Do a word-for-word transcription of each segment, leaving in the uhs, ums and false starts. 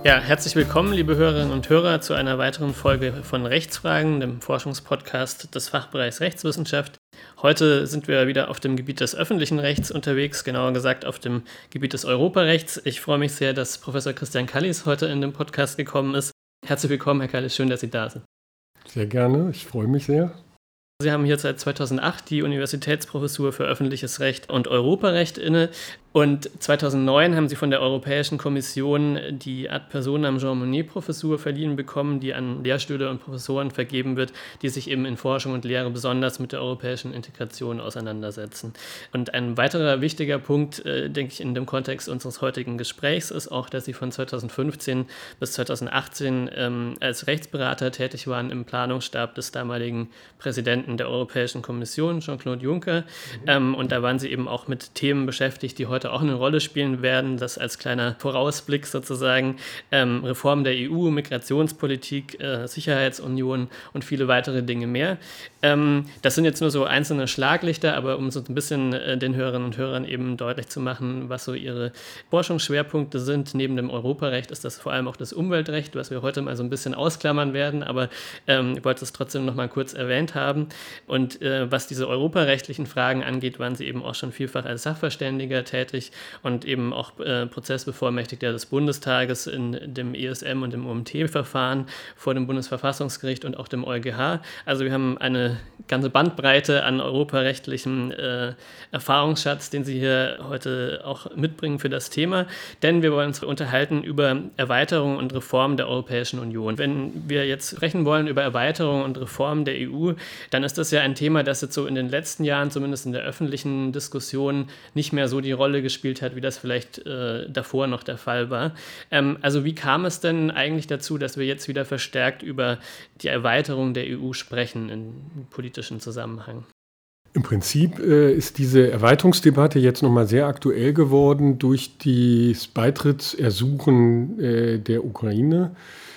Ja, herzlich willkommen, liebe Hörerinnen und Hörer, zu einer weiteren Folge von Rechtsfragen, dem Forschungspodcast des Fachbereichs Rechtswissenschaft. Heute sind wir wieder auf dem Gebiet des öffentlichen Rechts unterwegs, genauer gesagt auf dem Gebiet des Europarechts. Ich freue mich sehr, dass Professor Christian Kallis heute in den Podcast gekommen ist. Herzlich willkommen, Herr Kallis, schön, dass Sie da sind. Sehr gerne, ich freue mich sehr. Sie haben hier seit zweitausendacht die Universitätsprofessur für öffentliches Recht und Europarecht inne. Und zweitausendneun haben Sie von der Europäischen Kommission die Ad personam Jean Monnet-Professur verliehen bekommen, die an Lehrstühle und Professoren vergeben wird, die sich eben in Forschung und Lehre besonders mit der europäischen Integration auseinandersetzen. Und ein weiterer wichtiger Punkt, äh, denke ich, in dem Kontext unseres heutigen Gesprächs ist auch, dass Sie von zweitausendfünfzehn bis zweitausendachtzehn ähm, als Rechtsberater tätig waren im Planungsstab des damaligen Präsidenten der Europäischen Kommission, Jean-Claude Juncker. Mhm. Ähm, und da waren Sie eben auch mit Themen beschäftigt, die heute auch eine Rolle spielen werden, das als kleiner Vorausblick sozusagen, ähm, Reform der E U, Migrationspolitik, äh, Sicherheitsunion und viele weitere Dinge mehr. Ähm, das sind jetzt nur so einzelne Schlaglichter, aber um so ein bisschen äh, den Hörerinnen und Hörern eben deutlich zu machen, was so ihre Forschungsschwerpunkte sind. Neben dem Europarecht ist das vor allem auch das Umweltrecht, was wir heute mal so ein bisschen ausklammern werden, aber ähm, ich wollte es trotzdem noch mal kurz erwähnt haben. Und äh, was diese europarechtlichen Fragen angeht, waren Sie eben auch schon vielfach als Sachverständiger tätig und eben auch äh, Prozessbevollmächtigter des Bundestages in dem E S M und dem O M T-Verfahren vor dem Bundesverfassungsgericht und auch dem EuGH. Also wir haben eine ganze Bandbreite an europarechtlichem äh, Erfahrungsschatz, den Sie hier heute auch mitbringen für das Thema, denn wir wollen uns unterhalten über Erweiterung und Reform der Europäischen Union. Wenn wir jetzt sprechen wollen über Erweiterung und Reform der E U, dann ist das ja ein Thema, das jetzt so in den letzten Jahren, zumindest in der öffentlichen Diskussion, nicht mehr so die Rolle gespielt hat, wie das vielleicht äh, davor noch der Fall war. Ähm, also wie kam es denn eigentlich dazu, dass wir jetzt wieder verstärkt über die Erweiterung der E U sprechen im politischen Zusammenhang? Im Prinzip äh, ist diese Erweiterungsdebatte jetzt nochmal sehr aktuell geworden durch das Beitrittsersuchen äh, der Ukraine.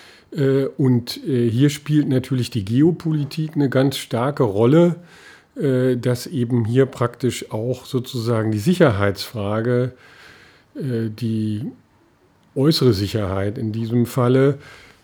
Äh, und äh, hier spielt natürlich die Geopolitik eine ganz starke Rolle, dass eben hier praktisch auch sozusagen die Sicherheitsfrage, die äußere Sicherheit in diesem Falle,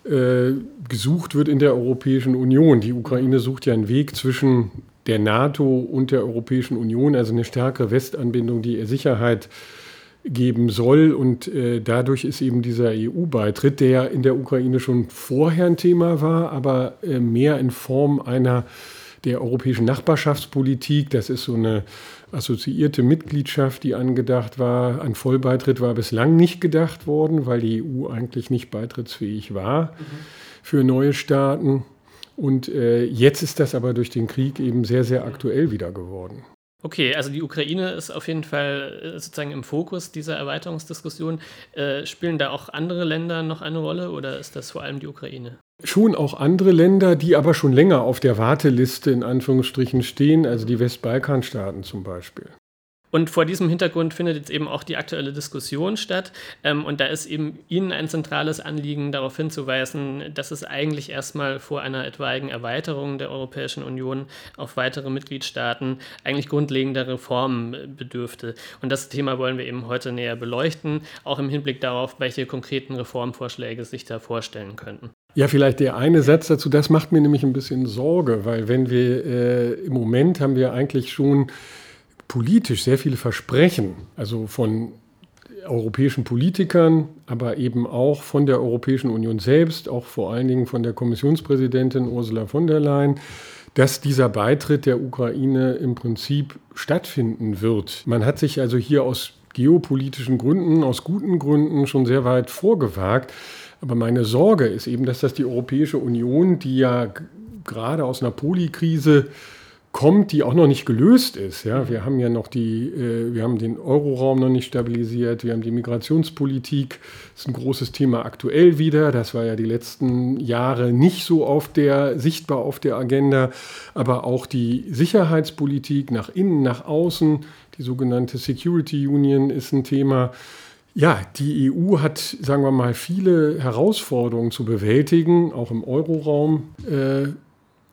gesucht wird in der Europäischen Union. Die Ukraine sucht ja einen Weg zwischen der NATO und der Europäischen Union, also eine stärkere Westanbindung, die ihr Sicherheit geben soll. Und dadurch ist eben dieser E U-Beitritt, der ja in der Ukraine schon vorher ein Thema war, aber mehr in Form einer der europäischen Nachbarschaftspolitik. Das ist so eine assoziierte Mitgliedschaft, die angedacht war. Ein Vollbeitritt war bislang nicht gedacht worden, weil die E U eigentlich nicht beitrittsfähig war mhm. für neue Staaten. Und äh, jetzt ist das aber durch den Krieg eben sehr, sehr aktuell wieder geworden. Okay, also die Ukraine ist auf jeden Fall sozusagen im Fokus dieser Erweiterungsdiskussion. Äh, spielen da auch andere Länder noch eine Rolle oder ist das vor allem die Ukraine? Schon auch andere Länder, die aber schon länger auf der Warteliste in Anführungsstrichen stehen, also die Westbalkanstaaten zum Beispiel. Und vor diesem Hintergrund findet jetzt eben auch die aktuelle Diskussion statt. Ähm, und da ist eben Ihnen ein zentrales Anliegen, darauf hinzuweisen, dass es eigentlich erstmal vor einer etwaigen Erweiterung der Europäischen Union auf weitere Mitgliedstaaten eigentlich grundlegender Reformen bedürfte. Und das Thema wollen wir eben heute näher beleuchten, auch im Hinblick darauf, welche konkreten Reformvorschläge sich da vorstellen könnten. Ja, vielleicht der eine Satz dazu, das macht mir nämlich ein bisschen Sorge, weil wenn wir äh, im Moment haben wir eigentlich schon politisch sehr viele Versprechen, also von europäischen Politikern, aber eben auch von der Europäischen Union selbst, auch vor allen Dingen von der Kommissionspräsidentin Ursula von der Leyen, dass dieser Beitritt der Ukraine im Prinzip stattfinden wird. Man hat sich also hier aus geopolitischen Gründen, aus guten Gründen schon sehr weit vorgewagt. Aber meine Sorge ist eben, dass das die Europäische Union, die ja g- gerade aus einer Polikrise kommt, die auch noch nicht gelöst ist. Ja, wir haben ja noch die, äh, wir haben den Euroraum noch nicht stabilisiert, wir haben die Migrationspolitik, das ist ein großes Thema aktuell wieder. Das war ja die letzten Jahre nicht so auf der, sichtbar auf der Agenda, aber auch die Sicherheitspolitik nach innen, nach außen, die sogenannte Security Union ist ein Thema. Ja, die E U hat, sagen wir mal, viele Herausforderungen zu bewältigen, auch im Euroraum. Äh,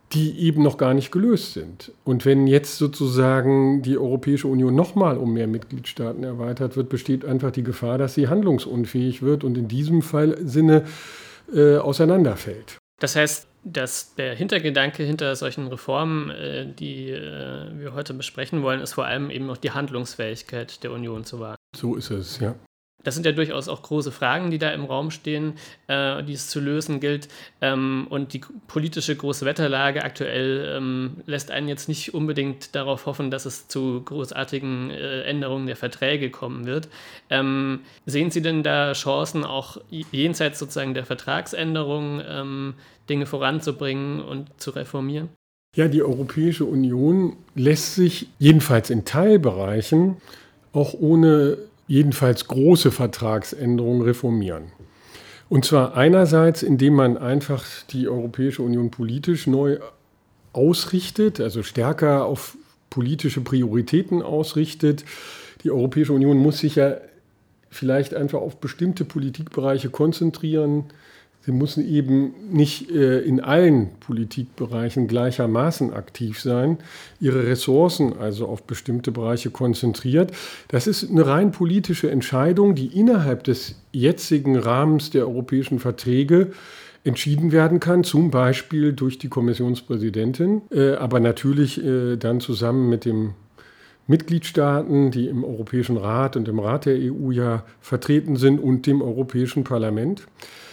die eben noch gar nicht gelöst sind. Und wenn jetzt sozusagen die Europäische Union nochmal um mehr Mitgliedstaaten erweitert wird, besteht einfach die Gefahr, dass sie handlungsunfähig wird und in diesem Fall Sinne äh, auseinanderfällt. Das heißt, dass der Hintergedanke hinter solchen Reformen, äh, die äh, wir heute besprechen wollen, ist vor allem eben noch die Handlungsfähigkeit der Union zu wahren. So ist es, ja. Das sind ja durchaus auch große Fragen, die da im Raum stehen, äh, die es zu lösen gilt. Ähm, und die politische große Wetterlage aktuell ähm, lässt einen jetzt nicht unbedingt darauf hoffen, dass es zu großartigen äh, Änderungen der Verträge kommen wird. Ähm, sehen Sie denn da Chancen, auch jenseits sozusagen der Vertragsänderungen ähm, Dinge voranzubringen und zu reformieren? Ja, die Europäische Union lässt sich jedenfalls in Teilbereichen auch ohne jedenfalls große Vertragsänderungen reformieren. Und zwar einerseits, indem man einfach die Europäische Union politisch neu ausrichtet, also stärker auf politische Prioritäten ausrichtet. Die Europäische Union muss sich ja vielleicht einfach auf bestimmte Politikbereiche konzentrieren. Sie müssen eben nicht äh, in allen Politikbereichen gleichermaßen aktiv sein, ihre Ressourcen also auf bestimmte Bereiche konzentriert. Das ist eine rein politische Entscheidung, die innerhalb des jetzigen Rahmens der europäischen Verträge entschieden werden kann, zum Beispiel durch die Kommissionspräsidentin, äh, aber natürlich äh, dann zusammen mit den Mitgliedstaaten, die im Europäischen Rat und im Rat der E U ja vertreten sind, und dem Europäischen Parlament.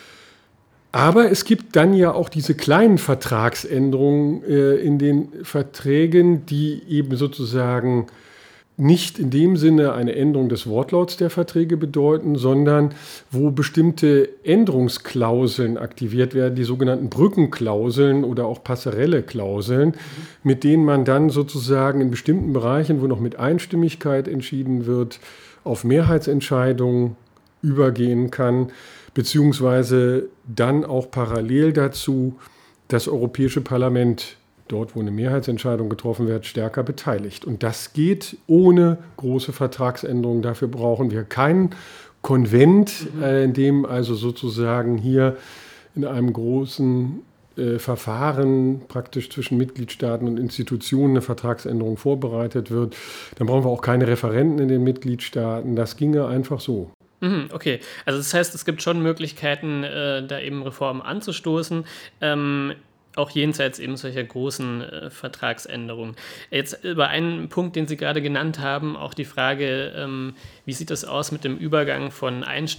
Aber es gibt dann ja auch diese kleinen Vertragsänderungen äh, in den Verträgen, die eben sozusagen nicht in dem Sinne eine Änderung des Wortlauts der Verträge bedeuten, sondern wo bestimmte Änderungsklauseln aktiviert werden, die sogenannten Brückenklauseln oder auch Passerelle-Klauseln, mhm. mit denen man dann sozusagen in bestimmten Bereichen, wo noch mit Einstimmigkeit entschieden wird, auf Mehrheitsentscheidungen übergehen kann, beziehungsweise dann auch parallel dazu das Europäische Parlament, dort wo eine Mehrheitsentscheidung getroffen wird, stärker beteiligt. Und das geht ohne große Vertragsänderungen. Dafür brauchen wir keinen Konvent, mhm. äh, in dem also sozusagen hier in einem großen äh, Verfahren praktisch zwischen Mitgliedstaaten und Institutionen eine Vertragsänderung vorbereitet wird. Dann brauchen wir auch keine Referenten in den Mitgliedstaaten. Das ginge einfach so. Okay, also das heißt, es gibt schon Möglichkeiten, äh, da eben Reformen anzustoßen, ähm, auch jenseits eben solcher großen äh, Vertragsänderungen. Jetzt über einen Punkt, den Sie gerade genannt haben, auch die Frage, ähm, wie sieht es aus mit dem Übergang von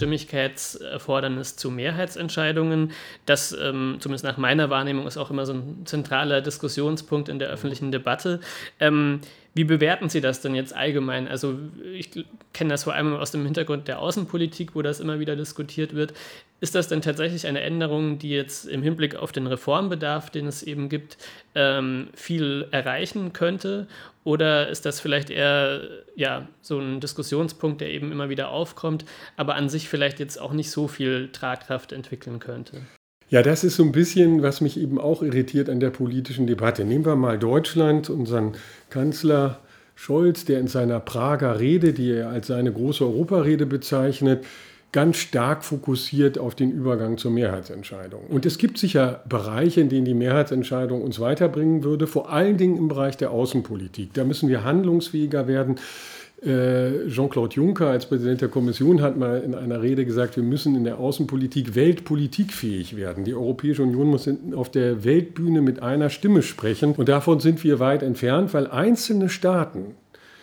Einstimmigkeitserfordernis zu Mehrheitsentscheidungen? Das, ähm, zumindest nach meiner Wahrnehmung, ist auch immer so ein zentraler Diskussionspunkt in der öffentlichen Debatte. Ähm, Wie bewerten Sie das denn jetzt allgemein? Also ich kenne das vor allem aus dem Hintergrund der Außenpolitik, wo das immer wieder diskutiert wird. Ist das denn tatsächlich eine Änderung, die jetzt im Hinblick auf den Reformbedarf, den es eben gibt, ähm, viel erreichen könnte? Oder ist das vielleicht eher ja, so ein Diskussionspunkt, der eben immer wieder aufkommt, aber an sich vielleicht jetzt auch nicht so viel Tragkraft entwickeln könnte? Ja, das ist so ein bisschen, was mich eben auch irritiert an der politischen Debatte. Nehmen wir mal Deutschland, unseren Kanzler Scholz, der in seiner Prager Rede, die er als seine große Europarede bezeichnet, ganz stark fokussiert auf den Übergang zur Mehrheitsentscheidung. Und es gibt sicher Bereiche, in denen die Mehrheitsentscheidung uns weiterbringen würde, vor allen Dingen im Bereich der Außenpolitik. Da müssen wir handlungsfähiger werden. Jean-Claude Juncker als Präsident der Kommission hat mal in einer Rede gesagt, wir müssen in der Außenpolitik weltpolitikfähig werden. Die Europäische Union muss auf der Weltbühne mit einer Stimme sprechen. Und davon sind wir weit entfernt, weil einzelne Staaten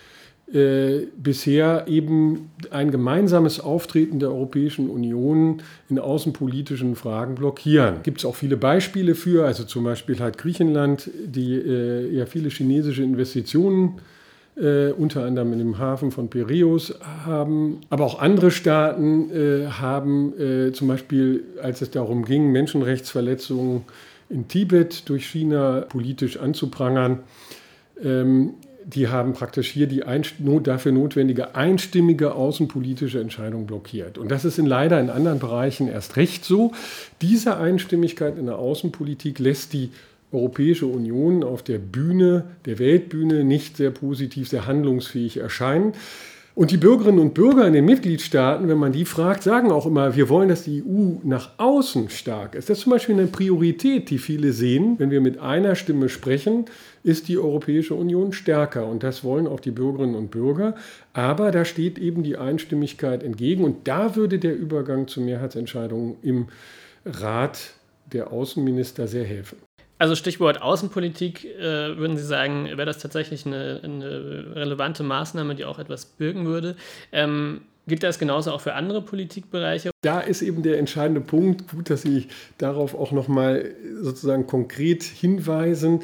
äh, bisher eben ein gemeinsames Auftreten der Europäischen Union in außenpolitischen Fragen blockieren. Gibt es auch viele Beispiele für, also zum Beispiel halt Griechenland, die äh, ja viele chinesische Investitionen Äh, unter anderem in dem Hafen von Piräus haben. Aber auch andere Staaten äh, haben äh, zum Beispiel, als es darum ging, Menschenrechtsverletzungen in Tibet durch China politisch anzuprangern, ähm, die haben praktisch hier die einst- not- dafür notwendige einstimmige außenpolitische Entscheidung blockiert. Und das ist in leider in anderen Bereichen erst recht so. Diese Einstimmigkeit in der Außenpolitik lässt die Europäische Union auf der Bühne, der Weltbühne, nicht sehr positiv, sehr handlungsfähig erscheinen. Und die Bürgerinnen und Bürger in den Mitgliedstaaten, wenn man die fragt, sagen auch immer, wir wollen, dass die E U nach außen stark ist. Das ist zum Beispiel eine Priorität, die viele sehen. Wenn wir mit einer Stimme sprechen, ist die Europäische Union stärker. Und das wollen auch die Bürgerinnen und Bürger. Aber da steht eben die Einstimmigkeit entgegen. Und da würde der Übergang zu Mehrheitsentscheidungen im Rat der Außenminister sehr helfen. Also Stichwort Außenpolitik, äh, würden Sie sagen, wäre das tatsächlich eine, eine relevante Maßnahme, die auch etwas birgen würde? Ähm, gilt das genauso auch für andere Politikbereiche? Da ist eben der entscheidende Punkt, gut, dass Sie darauf auch nochmal sozusagen konkret hinweisen.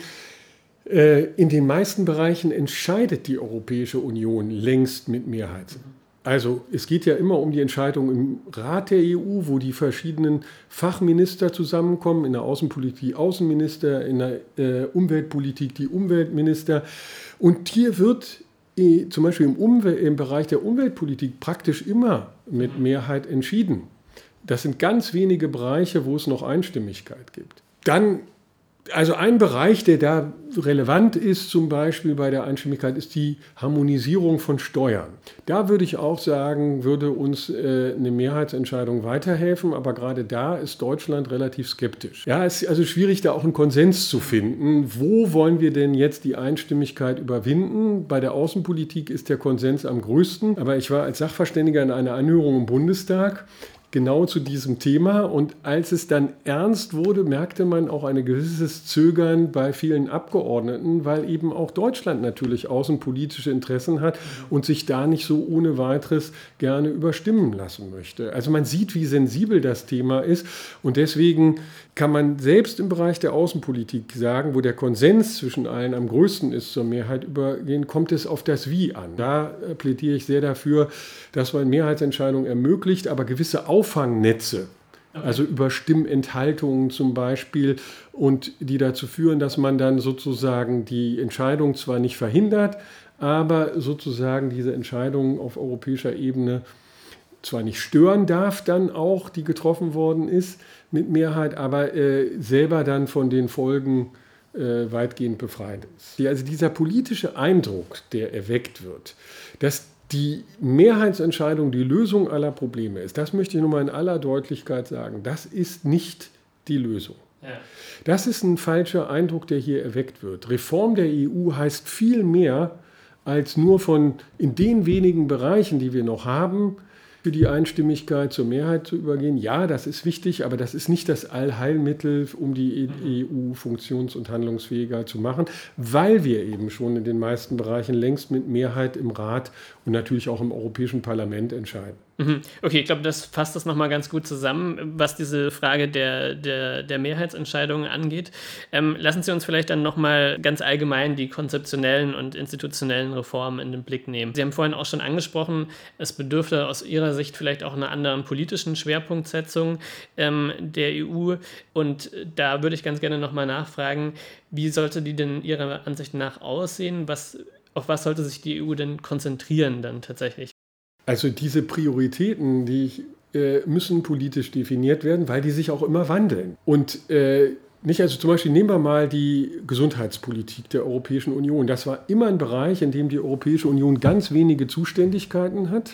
Äh, in den meisten Bereichen entscheidet die Europäische Union längst mit Mehrheit. Also es geht ja immer um die Entscheidung im Rat der E U, wo die verschiedenen Fachminister zusammenkommen, in der Außenpolitik die Außenminister, in der äh, Umweltpolitik die Umweltminister. Und hier wird äh, zum Beispiel im, Umwel- im Bereich der Umweltpolitik praktisch immer mit Mehrheit entschieden. Das sind ganz wenige Bereiche, wo es noch Einstimmigkeit gibt. Dann Also ein Bereich, der da relevant ist, zum Beispiel bei der Einstimmigkeit, ist die Harmonisierung von Steuern. Da würde ich auch sagen, würde uns äh, eine Mehrheitsentscheidung weiterhelfen, aber gerade da ist Deutschland relativ skeptisch. Ja, es ist also schwierig, da auch einen Konsens zu finden. Wo wollen wir denn jetzt die Einstimmigkeit überwinden? Bei der Außenpolitik ist der Konsens am größten, aber ich war als Sachverständiger in einer Anhörung im Bundestag genau zu diesem Thema. Und als es dann ernst wurde, merkte man auch ein gewisses Zögern bei vielen Abgeordneten, weil eben auch Deutschland natürlich außenpolitische Interessen hat und sich da nicht so ohne weiteres gerne überstimmen lassen möchte. Also man sieht, wie sensibel das Thema ist. Und deswegen kann man selbst im Bereich der Außenpolitik sagen, wo der Konsens zwischen allen am größten ist, zur Mehrheit übergehen, kommt es auf das Wie an. Da plädiere ich sehr dafür, dass man Mehrheitsentscheidungen ermöglicht, aber gewisse Auffangnetze, also über Stimmenthaltungen zum Beispiel, und die dazu führen, dass man dann sozusagen die Entscheidung zwar nicht verhindert, aber sozusagen diese Entscheidung auf europäischer Ebene zwar nicht stören darf, dann auch, die getroffen worden ist mit Mehrheit, aber äh, selber dann von den Folgen äh, weitgehend befreit ist. Also dieser politische Eindruck, der erweckt wird, dass die Mehrheitsentscheidung die Lösung aller Probleme ist, das möchte ich nochmal in aller Deutlichkeit sagen, das ist nicht die Lösung. Ja. Das ist ein falscher Eindruck, der hier erweckt wird. Reform der E U heißt viel mehr, als nur von in den wenigen Bereichen, die wir noch haben, für die Einstimmigkeit zur Mehrheit zu übergehen. Ja, das ist wichtig, aber das ist nicht das Allheilmittel, um die E U funktions- und handlungsfähiger zu machen, weil wir eben schon in den meisten Bereichen längst mit Mehrheit im Rat und natürlich auch im Europäischen Parlament entscheiden. Okay, ich glaube, das fasst das nochmal ganz gut zusammen, was diese Frage der, der, der Mehrheitsentscheidungen angeht. Ähm, lassen Sie uns vielleicht dann nochmal ganz allgemein die konzeptionellen und institutionellen Reformen in den Blick nehmen. Sie haben vorhin auch schon angesprochen, es bedürfte aus Ihrer Sicht vielleicht auch einer anderen politischen Schwerpunktsetzung ähm, der E U. Und da würde ich ganz gerne nochmal nachfragen, wie sollte die denn Ihrer Ansicht nach aussehen? Was, auf was sollte sich die E U denn konzentrieren dann tatsächlich? Also diese Prioritäten, die äh, müssen politisch definiert werden, weil die sich auch immer wandeln. Und äh, nicht, also zum Beispiel nehmen wir mal die Gesundheitspolitik der Europäischen Union. Das war immer ein Bereich, in dem die Europäische Union ganz wenige Zuständigkeiten hat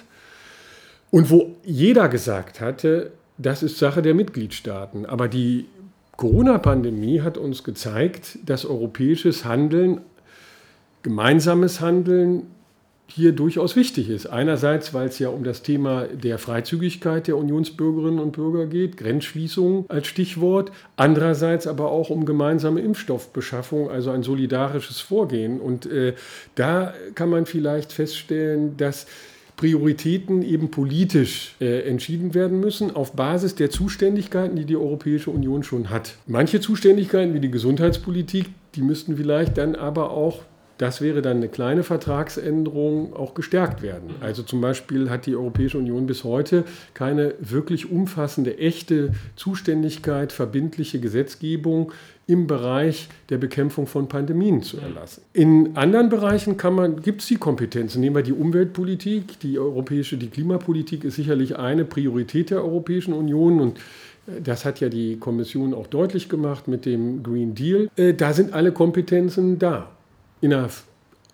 und wo jeder gesagt hatte, das ist Sache der Mitgliedstaaten. Aber die Corona-Pandemie hat uns gezeigt, dass europäisches Handeln, gemeinsames Handeln, hier durchaus wichtig ist. Einerseits, weil es ja um das Thema der Freizügigkeit der Unionsbürgerinnen und Bürger geht, Grenzschließung als Stichwort. Andererseits aber auch um gemeinsame Impfstoffbeschaffung, also ein solidarisches Vorgehen. Und äh, da kann man vielleicht feststellen, dass Prioritäten eben politisch äh, entschieden werden müssen auf Basis der Zuständigkeiten, die die Europäische Union schon hat. Manche Zuständigkeiten wie die Gesundheitspolitik, die müssten vielleicht dann aber auch, das wäre dann eine kleine Vertragsänderung, auch gestärkt werden. Also zum Beispiel hat die Europäische Union bis heute keine wirklich umfassende, echte Zuständigkeit, verbindliche Gesetzgebung im Bereich der Bekämpfung von Pandemien zu erlassen. In anderen Bereichen kann man, gibt es die Kompetenzen. Nehmen wir die Umweltpolitik, die europäische, die Klimapolitik ist sicherlich eine Priorität der Europäischen Union und das hat ja die Kommission auch deutlich gemacht mit dem Green Deal. Da sind alle Kompetenzen da. In der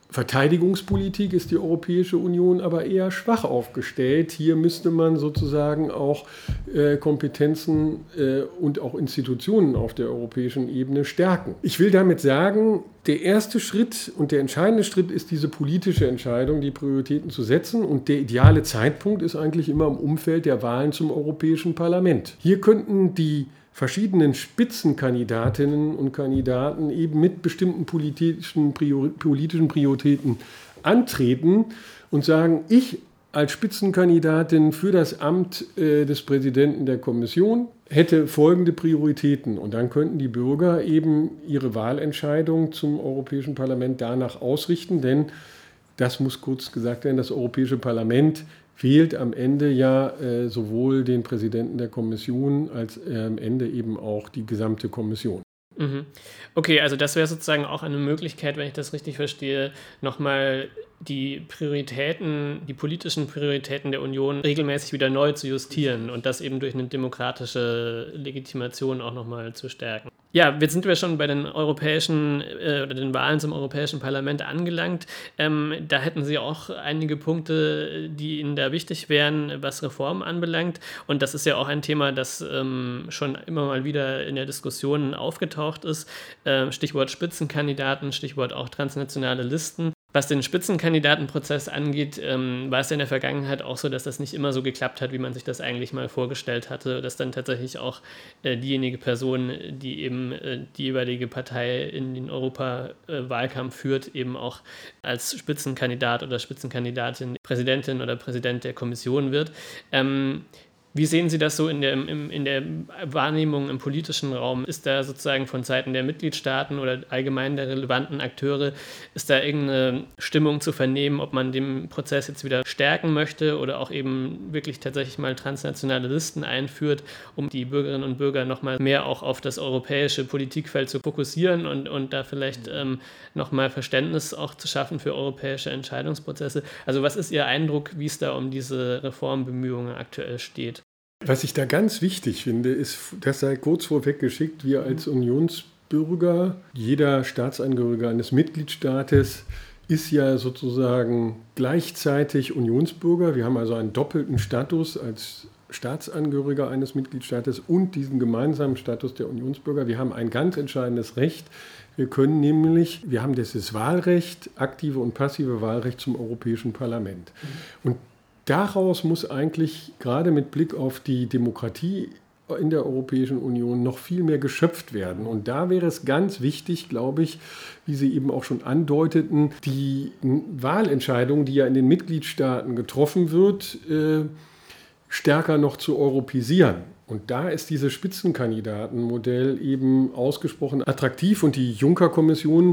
Verteidigungspolitik ist die Europäische Union aber eher schwach aufgestellt. Hier müsste man sozusagen auch äh, Kompetenzen äh, und auch Institutionen auf der europäischen Ebene stärken. Ich will damit sagen, der erste Schritt und der entscheidende Schritt ist diese politische Entscheidung, die Prioritäten zu setzen. Und der ideale Zeitpunkt ist eigentlich immer im Umfeld der Wahlen zum Europäischen Parlament. Hier könnten die verschiedenen Spitzenkandidatinnen und Kandidaten eben mit bestimmten politischen, Prior- politischen Prioritäten antreten und sagen, ich als Spitzenkandidatin für das Amt äh, des Präsidenten der Kommission hätte folgende Prioritäten. Und dann könnten die Bürger eben ihre Wahlentscheidung zum Europäischen Parlament danach ausrichten, denn das muss kurz gesagt werden, das Europäische Parlament wählt am Ende ja äh, sowohl den Präsidenten der Kommission als äh, am Ende eben auch die gesamte Kommission. Mhm. Okay, also das wäre sozusagen auch eine Möglichkeit, wenn ich das richtig verstehe, nochmal die Prioritäten, die politischen Prioritäten der Union regelmäßig wieder neu zu justieren und das eben durch eine demokratische Legitimation auch nochmal zu stärken. Ja, jetzt sind wir schon bei den europäischen äh, oder den Wahlen zum Europäischen Parlament angelangt. Ähm, da hätten Sie auch einige Punkte, die Ihnen da wichtig wären, was Reformen anbelangt. Und das ist ja auch ein Thema, das ähm, schon immer mal wieder in der Diskussion aufgetaucht ist. Äh, Stichwort Spitzenkandidaten, Stichwort auch transnationale Listen. Was den Spitzenkandidatenprozess angeht, ähm, war es ja in der Vergangenheit auch so, dass das nicht immer so geklappt hat, wie man sich das eigentlich mal vorgestellt hatte, dass dann tatsächlich auch äh, diejenige Person, die eben äh, die jeweilige Partei in den Europawahlkampf äh, führt, eben auch als Spitzenkandidat oder Spitzenkandidatin Präsidentin oder Präsident der Kommission wird. Ähm, Wie sehen Sie das so in der, im, in der Wahrnehmung im politischen Raum? Ist da sozusagen von Seiten der Mitgliedstaaten oder allgemein der relevanten Akteure, ist da irgendeine Stimmung zu vernehmen, ob man den Prozess jetzt wieder stärken möchte oder auch eben wirklich tatsächlich mal transnationale Listen einführt, um die Bürgerinnen und Bürger nochmal mehr auch auf das europäische Politikfeld zu fokussieren und, und da vielleicht ähm, nochmal Verständnis auch zu schaffen für europäische Entscheidungsprozesse? Also was ist Ihr Eindruck, wie es da um diese Reformbemühungen aktuell steht? Was ich da ganz wichtig finde, ist, das sei kurz vorweg geschickt, wir als Unionsbürger, jeder Staatsangehörige eines Mitgliedstaates ist ja sozusagen gleichzeitig Unionsbürger. Wir haben also einen doppelten Status als Staatsangehöriger eines Mitgliedstaates und diesen gemeinsamen Status der Unionsbürger. Wir haben ein ganz entscheidendes Recht. Wir können nämlich, wir haben dieses Wahlrecht, aktive und passive Wahlrecht zum Europäischen Parlament. Und daraus muss eigentlich gerade mit Blick auf die Demokratie in der Europäischen Union noch viel mehr geschöpft werden. Und da wäre es ganz wichtig, glaube ich, wie Sie eben auch schon andeuteten, die Wahlentscheidung, die ja in den Mitgliedstaaten getroffen wird, äh, stärker noch zu europäisieren. Und da ist dieses Spitzenkandidatenmodell eben ausgesprochen attraktiv. Und die Juncker-Kommission,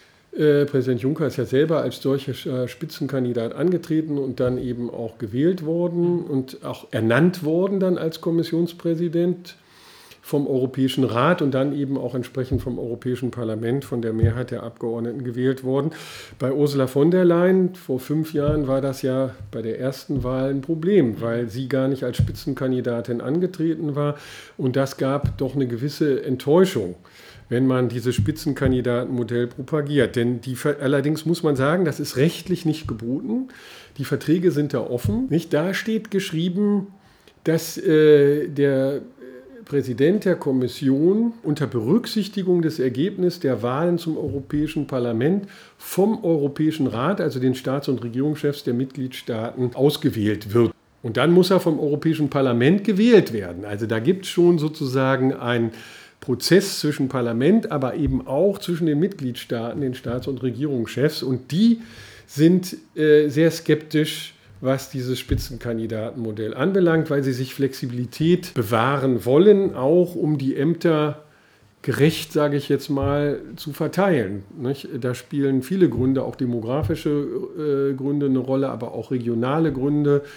Äh, Präsident Juncker ist ja selber als solcher Spitzenkandidat angetreten und dann eben auch gewählt worden und auch ernannt worden dann als Kommissionspräsident vom Europäischen Rat und dann eben auch entsprechend vom Europäischen Parlament, von der Mehrheit der Abgeordneten gewählt worden. Bei Ursula von der Leyen vor fünf Jahren war das ja bei der ersten Wahl ein Problem, weil sie gar nicht als Spitzenkandidatin angetreten war und das gab doch eine gewisse Enttäuschung, wenn man dieses Spitzenkandidatenmodell propagiert. Denn die, allerdings muss man sagen, das ist rechtlich nicht geboten. Die Verträge sind da offen. Nicht? Da steht geschrieben, dass äh, der Präsident der Kommission unter Berücksichtigung des Ergebnisses der Wahlen zum Europäischen Parlament vom Europäischen Rat, also den Staats- und Regierungschefs der Mitgliedstaaten, ausgewählt wird. Und dann muss er vom Europäischen Parlament gewählt werden. Also da gibt es schon sozusagen ein Prozess zwischen Parlament, aber eben auch zwischen den Mitgliedstaaten, den Staats- und Regierungschefs. Und die sind äh, sehr skeptisch, was dieses Spitzenkandidatenmodell anbelangt, weil sie sich Flexibilität bewahren wollen, auch um die Ämter gerecht, sage ich jetzt mal, zu verteilen. Nicht? Da spielen viele Gründe, auch demografische äh, Gründe eine Rolle, aber auch regionale Gründe.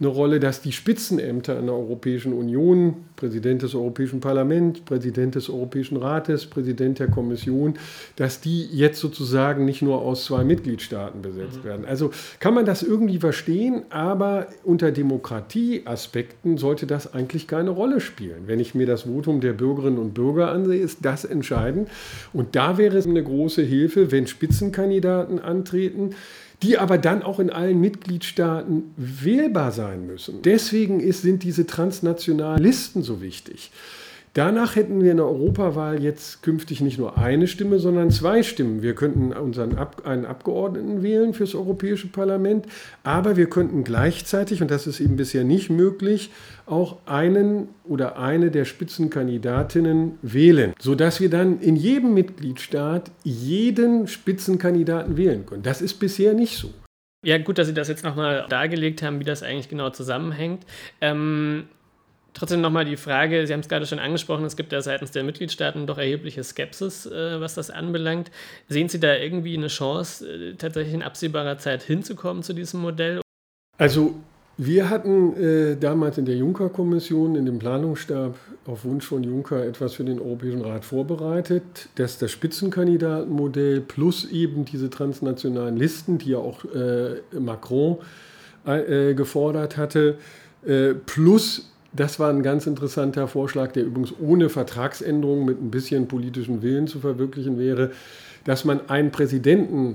eine Rolle, dass die Spitzenämter in der Europäischen Union, Präsident des Europäischen Parlaments, Präsident des Europäischen Rates, Präsident der Kommission, dass die jetzt sozusagen nicht nur aus zwei Mitgliedstaaten besetzt werden. Also kann man das irgendwie verstehen, aber unter Demokratieaspekten sollte das eigentlich keine Rolle spielen. Wenn ich mir das Votum der Bürgerinnen und Bürger ansehe, ist das entscheidend. Und da wäre es eine große Hilfe, wenn Spitzenkandidaten antreten, die aber dann auch in allen Mitgliedstaaten wählbar sein müssen. Deswegen ist, sind diese transnationalen Listen so wichtig. Danach hätten wir in der Europawahl jetzt künftig nicht nur eine Stimme, sondern zwei Stimmen. Wir könnten unseren Ab- einen Abgeordneten wählen fürs Europäische Parlament, aber wir könnten gleichzeitig, und das ist eben bisher nicht möglich, auch einen oder eine der Spitzenkandidatinnen wählen, sodass wir dann in jedem Mitgliedstaat jeden Spitzenkandidaten wählen können. Das ist bisher nicht so. Ja, gut, dass Sie das jetzt nochmal dargelegt haben, wie das eigentlich genau zusammenhängt. Ähm Trotzdem nochmal die Frage, Sie haben es gerade schon angesprochen, es gibt ja seitens der Mitgliedstaaten doch erhebliche Skepsis, äh, was das anbelangt. Sehen Sie da irgendwie eine Chance, äh, tatsächlich in absehbarer Zeit hinzukommen zu diesem Modell? Also wir hatten äh, damals in der Juncker-Kommission, in dem Planungsstab auf Wunsch von Juncker etwas für den Europäischen Rat vorbereitet, dass das Spitzenkandidatenmodell plus eben diese transnationalen Listen, die ja auch äh, Macron äh, gefordert hatte, äh, plus das war ein ganz interessanter Vorschlag, der übrigens ohne Vertragsänderung mit ein bisschen politischen Willen zu verwirklichen wäre, dass man einen Präsidenten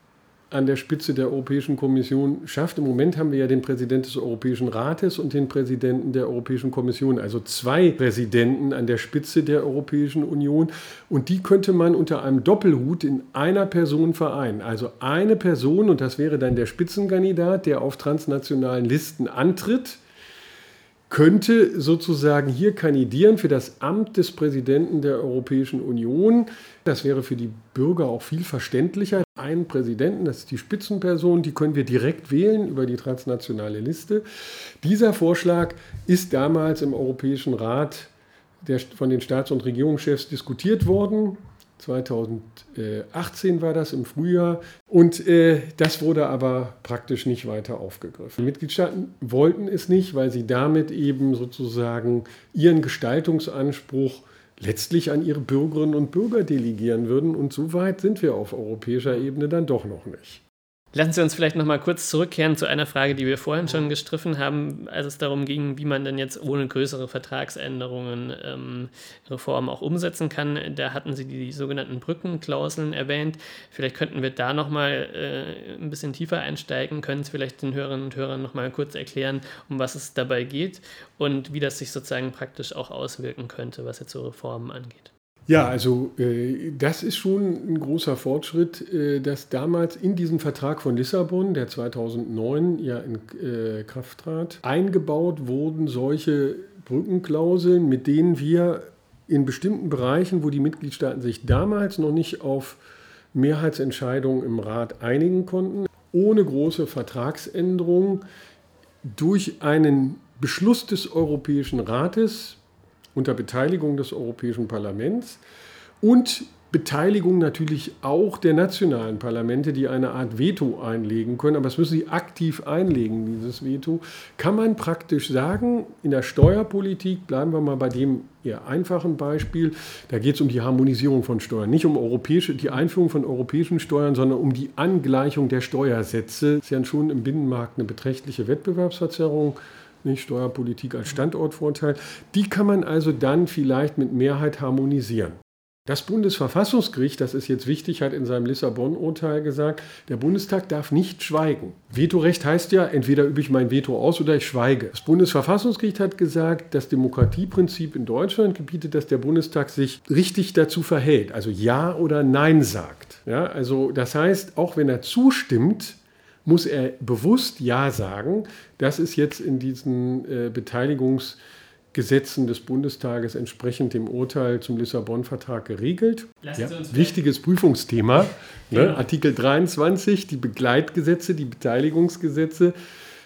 an der Spitze der Europäischen Kommission schafft. Im Moment haben wir ja den Präsidenten des Europäischen Rates und den Präsidenten der Europäischen Kommission, also zwei Präsidenten an der Spitze der Europäischen Union. Und die könnte man unter einem Doppelhut in einer Person vereinen. Also eine Person, und das wäre dann der Spitzenkandidat, der auf transnationalen Listen antritt, könnte sozusagen hier kandidieren für das Amt des Präsidenten der Europäischen Union. Das wäre für die Bürger auch viel verständlicher. Einen Präsidenten, das ist die Spitzenperson, die können wir direkt wählen über die transnationale Liste. Dieser Vorschlag ist damals im Europäischen Rat der, von den Staats- und Regierungschefs diskutiert worden. zweitausendachtzehn war das im Frühjahr und äh, das wurde aber praktisch nicht weiter aufgegriffen. Die Mitgliedstaaten wollten es nicht, weil sie damit eben sozusagen ihren Gestaltungsanspruch letztlich an ihre Bürgerinnen und Bürger delegieren würden und so weit sind wir auf europäischer Ebene dann doch noch nicht. Lassen Sie uns vielleicht noch mal kurz zurückkehren zu einer Frage, die wir vorhin schon gestriffen haben, als es darum ging, wie man denn jetzt ohne größere Vertragsänderungen ähm, Reformen auch umsetzen kann. Da hatten Sie die sogenannten Brückenklauseln erwähnt. Vielleicht könnten wir da noch mal äh, ein bisschen tiefer einsteigen. Können Sie vielleicht den Hörerinnen und Hörern noch mal kurz erklären, um was es dabei geht und wie das sich sozusagen praktisch auch auswirken könnte, was jetzt so Reformen angeht? Ja, also äh, das ist schon ein großer Fortschritt, äh, dass damals in diesen Vertrag von Lissabon, der zweitausendneun ja in äh, Kraft trat, eingebaut wurden solche Brückenklauseln, mit denen wir in bestimmten Bereichen, wo die Mitgliedstaaten sich damals noch nicht auf Mehrheitsentscheidungen im Rat einigen konnten, ohne große Vertragsänderungen durch einen Beschluss des Europäischen Rates unter Beteiligung des Europäischen Parlaments und Beteiligung natürlich auch der nationalen Parlamente, die eine Art Veto einlegen können, aber das müssen sie aktiv einlegen, dieses Veto, kann man praktisch sagen, in der Steuerpolitik, bleiben wir mal bei dem eher einfachen Beispiel, da geht es um die Harmonisierung von Steuern, nicht um europäische, die Einführung von europäischen Steuern, sondern um die Angleichung der Steuersätze. Das ist ja schon im Binnenmarkt eine beträchtliche Wettbewerbsverzerrung. Nicht Steuerpolitik als Standortvorteil. Die kann man also dann vielleicht mit Mehrheit harmonisieren. Das Bundesverfassungsgericht, das ist jetzt wichtig, hat in seinem Lissabon-Urteil gesagt, der Bundestag darf nicht schweigen. Vetorecht heißt ja, entweder übe ich mein Veto aus oder ich schweige. Das Bundesverfassungsgericht hat gesagt, das Demokratieprinzip in Deutschland gebietet, dass der Bundestag sich richtig dazu verhält, also Ja oder Nein sagt. Ja, also das heißt, auch wenn er zustimmt, muss er bewusst Ja sagen. Das ist jetzt in diesen äh, Beteiligungsgesetzen des Bundestages entsprechend dem Urteil zum Lissabon-Vertrag geregelt. Ja, wichtiges Prüfungsthema. Genau. Ne? Artikel dreiundzwanzig, die Begleitgesetze, die Beteiligungsgesetze,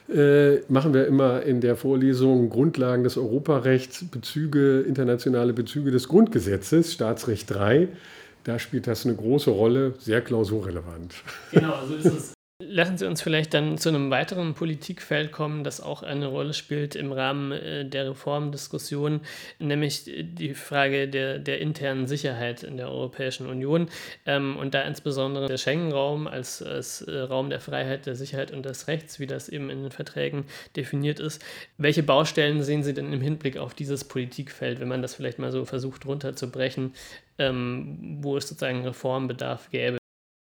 äh, machen wir immer in der Vorlesung Grundlagen des Europarechts, Bezüge, internationale Bezüge des Grundgesetzes, Staatsrecht drei. Da spielt das eine große Rolle, sehr klausurrelevant. Genau, so ist es. Lassen Sie uns vielleicht dann zu einem weiteren Politikfeld kommen, das auch eine Rolle spielt im Rahmen äh, der Reformdiskussion, nämlich die Frage der, der internen Sicherheit in der Europäischen Union ähm, und da insbesondere der Schengen-Raum als, als äh, Raum der Freiheit, der Sicherheit und des Rechts, wie das eben in den Verträgen definiert ist. Welche Baustellen sehen Sie denn im Hinblick auf dieses Politikfeld, wenn man das vielleicht mal so versucht runterzubrechen, ähm, wo es sozusagen Reformbedarf gäbe?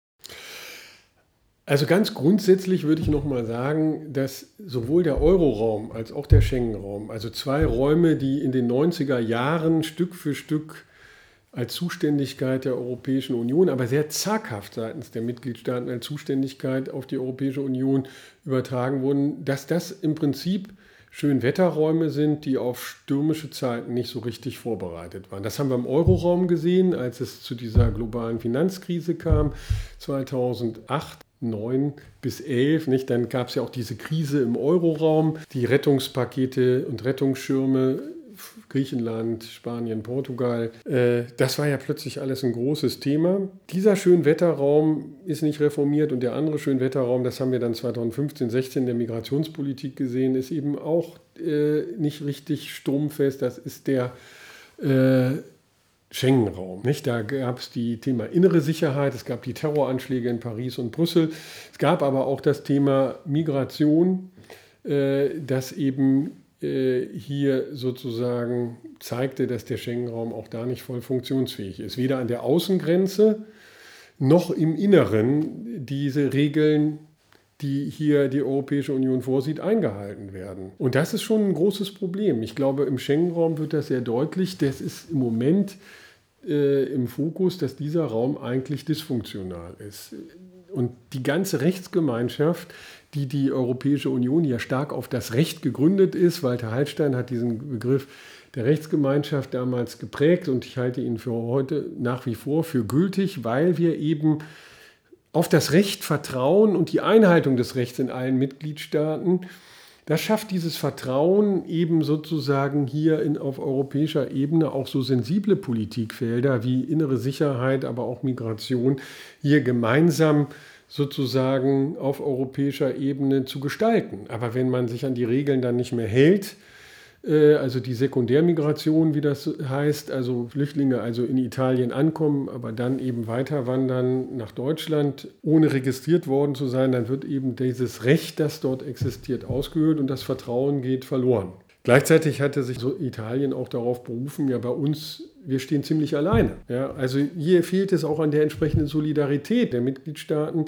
Also ganz grundsätzlich würde ich nochmal sagen, dass sowohl der Euroraum als auch der Schengen-Raum, also zwei Räume, die in den neunziger Jahren Stück für Stück als Zuständigkeit der Europäischen Union, aber sehr zaghaft seitens der Mitgliedstaaten als Zuständigkeit auf die Europäische Union übertragen wurden, dass das im Prinzip Schönwetterräume sind, die auf stürmische Zeiten nicht so richtig vorbereitet waren. Das haben wir im Euroraum gesehen, als es zu dieser globalen Finanzkrise kam, zweitausendacht. neun bis elf, nicht? Dann gab es ja auch diese Krise im Euroraum, die Rettungspakete und Rettungsschirme, Griechenland, Spanien, Portugal. Äh, das war ja plötzlich alles ein großes Thema. Dieser Schönwetterraum ist nicht reformiert und der andere Schönwetterraum, das haben wir dann zweitausendfünfzehn, sechzehn in der Migrationspolitik gesehen, ist eben auch äh, nicht richtig sturmfest. Das ist der äh, Schengen-Raum. Nicht? Da gab es die Thema innere Sicherheit, es gab die Terroranschläge in Paris und Brüssel, es gab aber auch das Thema Migration, äh, das eben äh, hier sozusagen zeigte, dass der Schengen-Raum auch da nicht voll funktionsfähig ist. Weder an der Außengrenze noch im Inneren diese Regeln, die hier die Europäische Union vorsieht, eingehalten werden. Und das ist schon ein großes Problem. Ich glaube, im Schengen-Raum wird das sehr deutlich. Das ist im Moment äh, im Fokus, dass dieser Raum eigentlich dysfunktional ist. Und die ganze Rechtsgemeinschaft, die die Europäische Union ja stark auf das Recht gegründet ist, Walter Hallstein hat diesen Begriff der Rechtsgemeinschaft damals geprägt und ich halte ihn für heute nach wie vor für gültig, weil wir eben auf das Recht vertrauen und die Einhaltung des Rechts in allen Mitgliedstaaten, das schafft dieses Vertrauen eben sozusagen hier in, auf europäischer Ebene auch so sensible Politikfelder wie innere Sicherheit, aber auch Migration hier gemeinsam sozusagen auf europäischer Ebene zu gestalten. Aber wenn man sich an die Regeln dann nicht mehr hält, also die Sekundärmigration, wie das heißt, also Flüchtlinge also in Italien ankommen, aber dann eben weiter wandern nach Deutschland, ohne registriert worden zu sein, dann wird eben dieses Recht, das dort existiert, ausgehöhlt und das Vertrauen geht verloren. Gleichzeitig hatte sich so Italien auch darauf berufen, ja bei uns, wir stehen ziemlich alleine. Ja, also hier fehlt es auch an der entsprechenden Solidarität der Mitgliedstaaten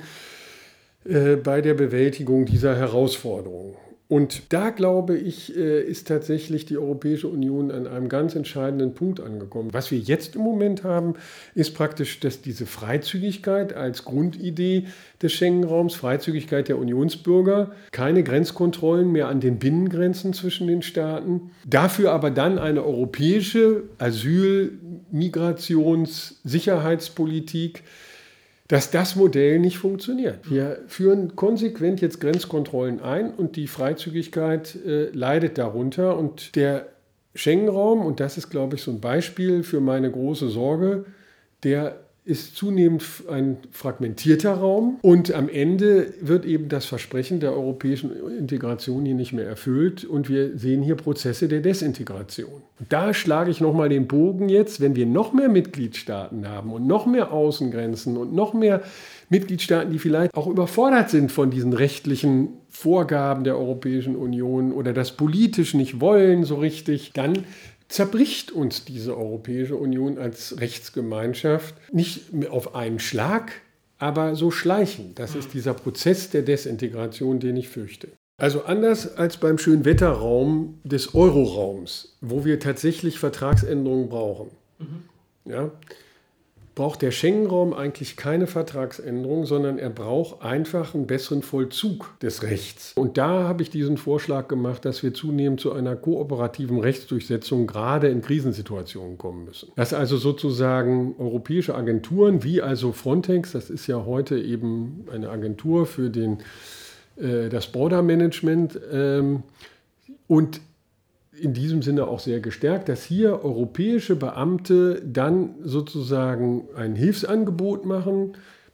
äh, bei der Bewältigung dieser Herausforderungen. Und da, glaube ich, ist tatsächlich die Europäische Union an einem ganz entscheidenden Punkt angekommen. Was wir jetzt im Moment haben, ist praktisch, dass diese Freizügigkeit als Grundidee des Schengen-Raums, Freizügigkeit der Unionsbürger, keine Grenzkontrollen mehr an den Binnengrenzen zwischen den Staaten, dafür aber dann eine europäische Asyl-, Migrations-, Sicherheitspolitik, dass das Modell nicht funktioniert. Wir führen konsequent jetzt Grenzkontrollen ein und die Freizügigkeit äh, leidet darunter. Und der Schengen-Raum, und das ist, glaube ich, so ein Beispiel für meine große Sorge, der ist zunehmend ein fragmentierter Raum und am Ende wird eben das Versprechen der europäischen Integration hier nicht mehr erfüllt und wir sehen hier Prozesse der Desintegration. Und da schlage ich nochmal den Bogen jetzt, wenn wir noch mehr Mitgliedstaaten haben und noch mehr Außengrenzen und noch mehr Mitgliedstaaten, die vielleicht auch überfordert sind von diesen rechtlichen Vorgaben der Europäischen Union oder das politisch nicht wollen so richtig, dann zerbricht uns diese Europäische Union als Rechtsgemeinschaft nicht auf einen Schlag, aber so schleichend. Das ist dieser Prozess der Desintegration, den ich fürchte. Also anders als beim Schönwetterraum des Euroraums, wo wir tatsächlich Vertragsänderungen brauchen, mhm. ja, braucht der Schengen-Raum eigentlich keine Vertragsänderung, sondern er braucht einfach einen besseren Vollzug des Rechts. Und da habe ich diesen Vorschlag gemacht, dass wir zunehmend zu einer kooperativen Rechtsdurchsetzung gerade in Krisensituationen kommen müssen. Dass also sozusagen europäische Agenturen, wie also Frontex, das ist ja heute eben eine Agentur für den, äh, das Border Management, ähm, und in diesem Sinne auch sehr gestärkt, dass hier europäische Beamte dann sozusagen ein Hilfsangebot machen,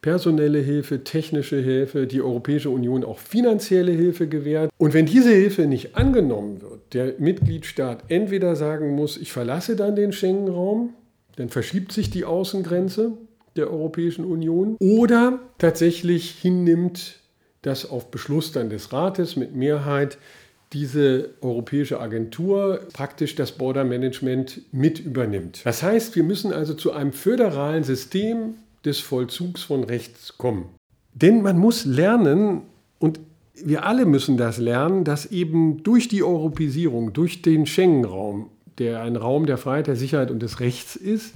personelle Hilfe, technische Hilfe, die Europäische Union auch finanzielle Hilfe gewährt. Und wenn diese Hilfe nicht angenommen wird, der Mitgliedstaat entweder sagen muss, ich verlasse dann den Schengen-Raum, dann verschiebt sich die Außengrenze der Europäischen Union, oder tatsächlich hinnimmt, dass auf Beschluss dann des Rates mit Mehrheit diese europäische Agentur praktisch das Border Management mit übernimmt. Das heißt, wir müssen also zu einem föderalen System des Vollzugs von Rechts kommen. Denn man muss lernen, und wir alle müssen das lernen, dass eben durch die Europäisierung, durch den Schengen-Raum, der ein Raum der Freiheit, der Sicherheit und des Rechts ist,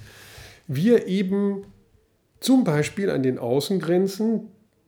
wir eben zum Beispiel an den Außengrenzen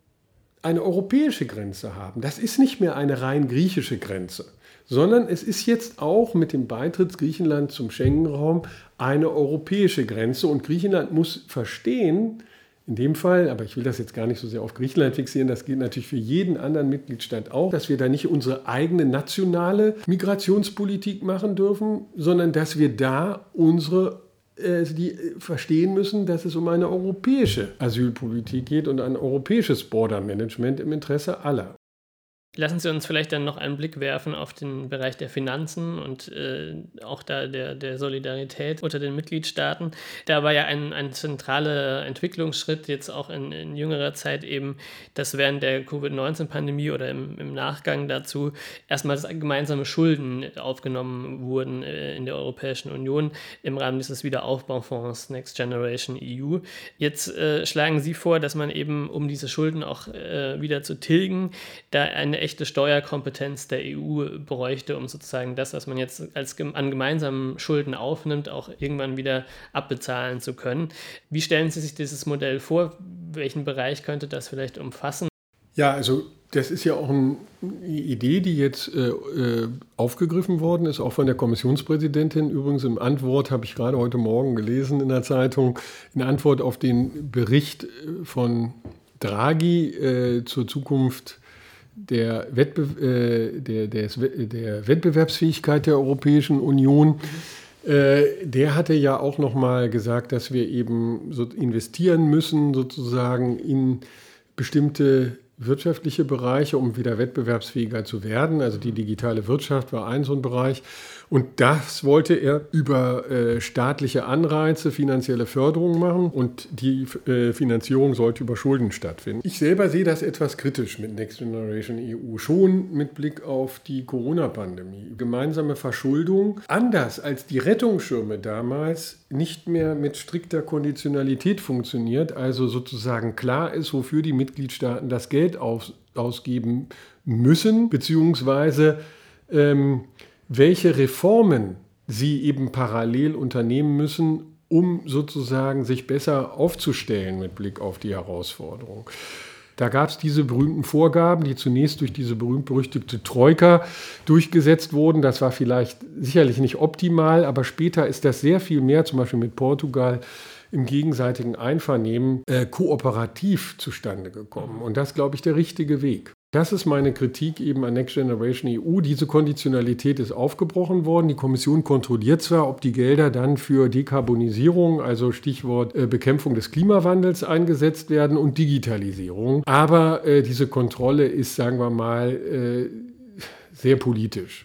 eine europäische Grenze haben. Das ist nicht mehr eine rein griechische Grenze, sondern es ist jetzt auch mit dem Beitritt Griechenlands zum Schengen-Raum eine europäische Grenze. Und Griechenland muss verstehen, in dem Fall, aber ich will das jetzt gar nicht so sehr auf Griechenland fixieren, das gilt natürlich für jeden anderen Mitgliedstaat auch, dass wir da nicht unsere eigene nationale Migrationspolitik machen dürfen, sondern dass wir da unsere die verstehen müssen, dass es um eine europäische Asylpolitik geht und ein europäisches Border-Management im Interesse aller. Lassen Sie uns vielleicht dann noch einen Blick werfen auf den Bereich der Finanzen und äh, auch da der, der Solidarität unter den Mitgliedstaaten. Da war ja ein, ein zentraler Entwicklungsschritt jetzt auch in, in jüngerer Zeit eben, dass während der Covid neunzehn Pandemie oder im, im Nachgang dazu erstmals gemeinsame Schulden aufgenommen wurden äh, in der Europäischen Union im Rahmen dieses Wiederaufbaufonds Next Generation E U. Jetzt äh, schlagen Sie vor, dass man eben, um diese Schulden auch äh, wieder zu tilgen, da eine echte Steuerkompetenz der E U bräuchte, um sozusagen das, was man jetzt als an gemeinsamen Schulden aufnimmt, auch irgendwann wieder abbezahlen zu können. Wie stellen Sie sich dieses Modell vor? Welchen Bereich könnte das vielleicht umfassen? Ja, also das ist ja auch eine Idee, die jetzt äh, aufgegriffen worden ist, auch von der Kommissionspräsidentin. Übrigens in Antwort, habe ich gerade heute Morgen gelesen in der Zeitung, in Antwort auf den Bericht von Draghi äh, zur Zukunft Der, Wettbe- äh, der, der, der Wettbewerbsfähigkeit der Europäischen Union, mhm. äh, der hatte ja auch nochmal gesagt, dass wir eben so investieren müssen sozusagen in bestimmte wirtschaftliche Bereiche, um wieder wettbewerbsfähiger zu werden. Also die digitale Wirtschaft war ein so ein Bereich. Und das wollte er über äh, staatliche Anreize, finanzielle Förderung machen. Und die äh, Finanzierung sollte über Schulden stattfinden. Ich selber sehe das etwas kritisch mit Next Generation E U. Schon mit Blick auf die Corona-Pandemie. Gemeinsame Verschuldung, anders als die Rettungsschirme damals, nicht mehr mit strikter Konditionalität funktioniert. Also sozusagen klar ist, wofür die Mitgliedstaaten das Geld aus, ausgeben müssen, beziehungsweise ähm, welche Reformen sie eben parallel unternehmen müssen, um sozusagen sich besser aufzustellen mit Blick auf die Herausforderung. Da gab es diese berühmten Vorgaben, die zunächst durch diese berühmt-berüchtigte Troika durchgesetzt wurden. Das war vielleicht sicherlich nicht optimal, aber später ist das sehr viel mehr, zum Beispiel mit Portugal, im gegenseitigen Einvernehmen äh, kooperativ zustande gekommen. Und das ist, glaube ich, der richtige Weg. Das ist meine Kritik eben an Next Generation E U. Diese Konditionalität ist aufgebrochen worden. Die Kommission kontrolliert zwar, ob die Gelder dann für Dekarbonisierung, also Stichwort äh, Bekämpfung des Klimawandels, eingesetzt werden und Digitalisierung. Aber äh, diese Kontrolle ist, sagen wir mal, äh, sehr politisch.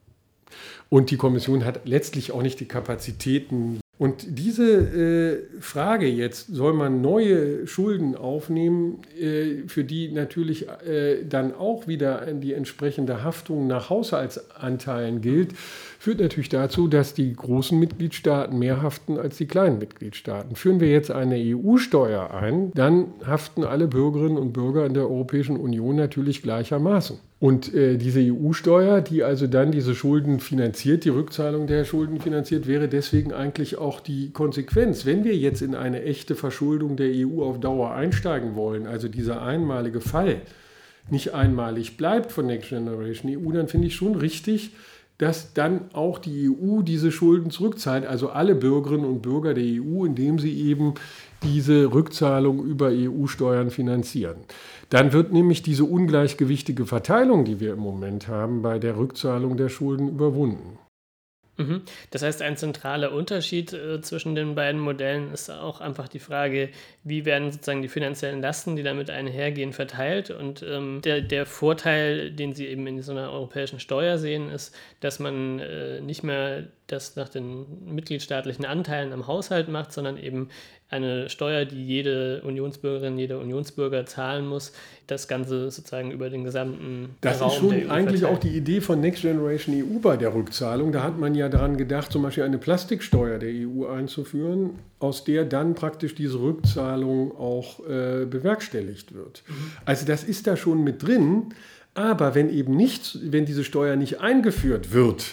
Und die Kommission hat letztlich auch nicht die Kapazitäten. Und diese äh, Frage jetzt, soll man neue Schulden aufnehmen, äh, für die natürlich äh, dann auch wieder die entsprechende Haftung nach Haushaltsanteilen gilt, führt natürlich dazu, dass die großen Mitgliedstaaten mehr haften als die kleinen Mitgliedstaaten. Führen wir jetzt eine E U-Steuer ein, dann haften alle Bürgerinnen und Bürger in der Europäischen Union natürlich gleichermaßen. Und äh, diese E U-Steuer, die also dann diese Schulden finanziert, die Rückzahlung der Schulden finanziert, wäre deswegen eigentlich auch die Konsequenz. Wenn wir jetzt in eine echte Verschuldung der E U auf Dauer einsteigen wollen, also dieser einmalige Fall nicht einmalig bleibt von Next Generation E U, dann finde ich schon richtig, dass dann auch die E U diese Schulden zurückzahlt, also alle Bürgerinnen und Bürger der E U, indem sie eben diese Rückzahlung über E U-Steuern finanzieren. Dann wird nämlich diese ungleichgewichtige Verteilung, die wir im Moment haben, bei der Rückzahlung der Schulden überwunden. Mhm. Das heißt, ein zentraler Unterschied äh, zwischen den beiden Modellen ist auch einfach die Frage, wie werden sozusagen die finanziellen Lasten, die damit einhergehen, verteilt. Und ähm, der, der Vorteil, den Sie eben in so einer europäischen Steuer sehen, ist, dass man äh, nicht mehr das nach den mitgliedstaatlichen Anteilen am Haushalt macht, sondern eben eine Steuer, die jede Unionsbürgerin, jeder Unionsbürger zahlen muss, das Ganze sozusagen über den gesamten Das Raum ist schon der E U eigentlich verteilt. auch die Idee von Next Generation E U bei der Rückzahlung. Da hat man ja daran gedacht, zum Beispiel eine Plastiksteuer der E U einzuführen, aus der dann praktisch diese Rückzahlung auch äh, bewerkstelligt wird. Mhm. Also das ist da schon mit drin, aber wenn eben nicht, wenn diese Steuer nicht eingeführt wird,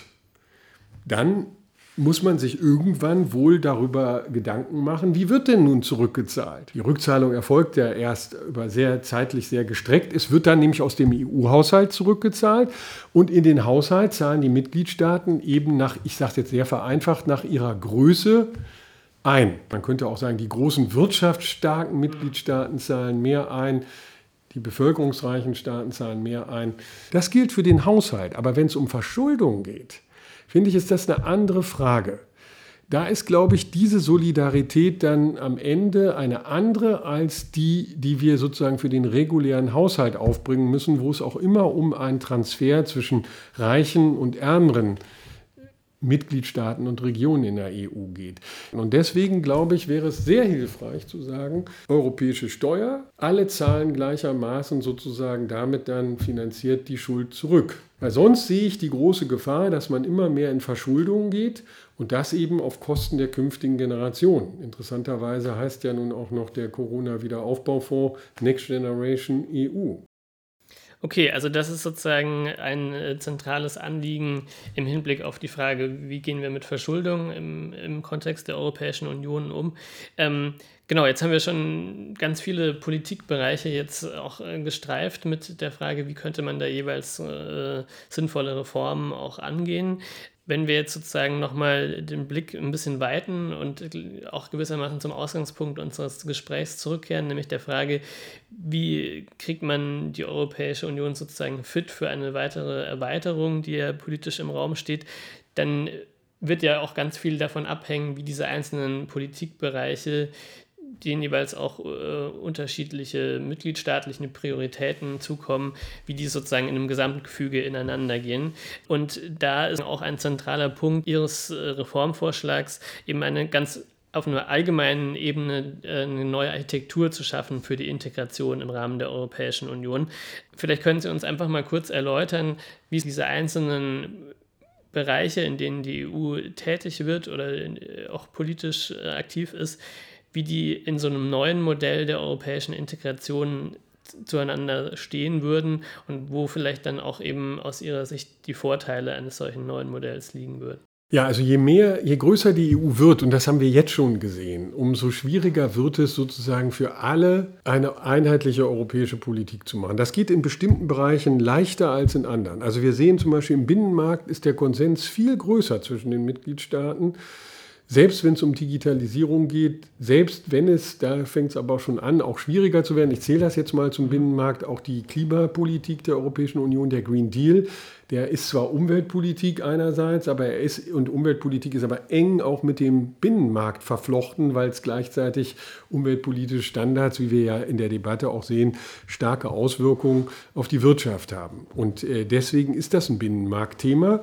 dann muss man sich irgendwann wohl darüber Gedanken machen, wie wird denn nun zurückgezahlt? Die Rückzahlung erfolgt ja erst über sehr zeitlich sehr gestreckt. Es wird dann nämlich aus dem E U-Haushalt zurückgezahlt und in den Haushalt zahlen die Mitgliedstaaten eben nach, ich sage es jetzt sehr vereinfacht, nach ihrer Größe ein. Man könnte auch sagen, die großen wirtschaftsstarken Mitgliedstaaten zahlen mehr ein. Die bevölkerungsreichen Staaten zahlen mehr ein. Das gilt für den Haushalt. Aber wenn es um Verschuldung geht, finde ich, ist das eine andere Frage. Da ist, glaube ich, diese Solidarität dann am Ende eine andere als die, die wir sozusagen für den regulären Haushalt aufbringen müssen, wo es auch immer um einen Transfer zwischen reichen und ärmeren Mitgliedstaaten und Regionen in der E U geht. Und deswegen, glaube ich, wäre es sehr hilfreich zu sagen, europäische Steuer, alle zahlen gleichermaßen sozusagen damit dann finanziert die Schuld zurück. Weil sonst sehe ich die große Gefahr, dass man immer mehr in Verschuldung geht und das eben auf Kosten der künftigen Generationen. Interessanterweise heißt ja nun auch noch der Corona-Wiederaufbaufonds Next Generation E U. Okay, also das ist sozusagen ein äh, zentrales Anliegen im Hinblick auf die Frage, wie gehen wir mit Verschuldung im, im Kontext der Europäischen Union um. Ähm, genau, jetzt haben wir schon ganz viele Politikbereiche jetzt auch äh, gestreift mit der Frage, wie könnte man da jeweils äh, sinnvolle Reformen auch angehen. Wenn wir jetzt sozusagen nochmal den Blick ein bisschen weiten und auch gewissermaßen zum Ausgangspunkt unseres Gesprächs zurückkehren, nämlich der Frage, wie kriegt man die Europäische Union sozusagen fit für eine weitere Erweiterung, die ja politisch im Raum steht, dann wird ja auch ganz viel davon abhängen, wie diese einzelnen Politikbereiche, denen jeweils auch äh, unterschiedliche mitgliedstaatliche Prioritäten zukommen, wie die sozusagen in einem Gesamtgefüge ineinander gehen. Und da ist auch ein zentraler Punkt Ihres äh, Reformvorschlags, eben eine ganz auf einer allgemeinen Ebene äh, eine neue Architektur zu schaffen für die Integration im Rahmen der Europäischen Union. Vielleicht können Sie uns einfach mal kurz erläutern, wie diese einzelnen Bereiche, in denen die E U tätig wird oder äh, auch politisch äh, aktiv ist, wie die in so einem neuen Modell der europäischen Integration zueinander stehen würden und wo vielleicht dann auch eben aus Ihrer Sicht die Vorteile eines solchen neuen Modells liegen würden. Ja, also je mehr, je größer die E U wird, und das haben wir jetzt schon gesehen, umso schwieriger wird es sozusagen für alle, eine einheitliche europäische Politik zu machen. Das geht in bestimmten Bereichen leichter als in anderen. Also wir sehen zum Beispiel im Binnenmarkt ist der Konsens viel größer zwischen den Mitgliedstaaten. Selbst wenn es um Digitalisierung geht, selbst wenn es, da fängt es aber auch schon an, auch schwieriger zu werden. Ich zähle das jetzt mal zum Binnenmarkt, auch die Klimapolitik der Europäischen Union, der Green Deal, der ist zwar Umweltpolitik einerseits, aber er ist, und Umweltpolitik ist aber eng auch mit dem Binnenmarkt verflochten, weil es gleichzeitig umweltpolitische Standards, wie wir ja in der Debatte auch sehen, starke Auswirkungen auf die Wirtschaft haben. Und äh, deswegen ist das ein Binnenmarktthema.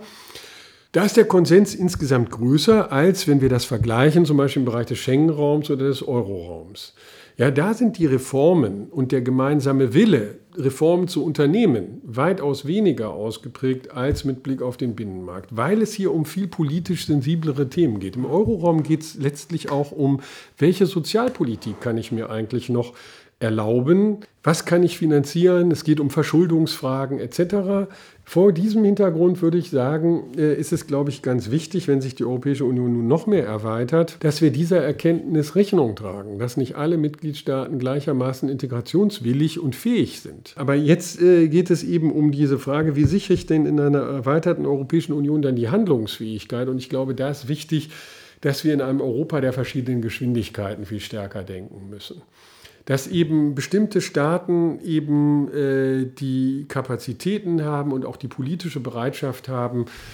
Da ist der Konsens insgesamt größer, als wenn wir das vergleichen, zum Beispiel im Bereich des Schengen-Raums oder des Euro-Raums. Ja, da sind die Reformen und der gemeinsame Wille, Reformen zu unternehmen, weitaus weniger ausgeprägt als mit Blick auf den Binnenmarkt, weil es hier um viel politisch sensiblere Themen geht. Im Euro-Raum geht es letztlich auch um, welche Sozialpolitik kann ich mir eigentlich noch erlauben, was kann ich finanzieren, es geht um Verschuldungsfragen et cetera. Vor diesem Hintergrund würde ich sagen, ist es, glaube ich, ganz wichtig, wenn sich die Europäische Union nun noch mehr erweitert, dass wir dieser Erkenntnis Rechnung tragen, dass nicht alle Mitgliedstaaten gleichermaßen integrationswillig und fähig sind. Aber jetzt geht es eben um diese Frage, wie sichere ich denn in einer erweiterten Europäischen Union dann die Handlungsfähigkeit? Und ich glaube, da ist wichtig, dass wir in einem Europa der verschiedenen Geschwindigkeiten viel stärker denken müssen. Dass eben bestimmte Staaten eben äh, die Kapazitäten haben und auch die politische Bereitschaft haben,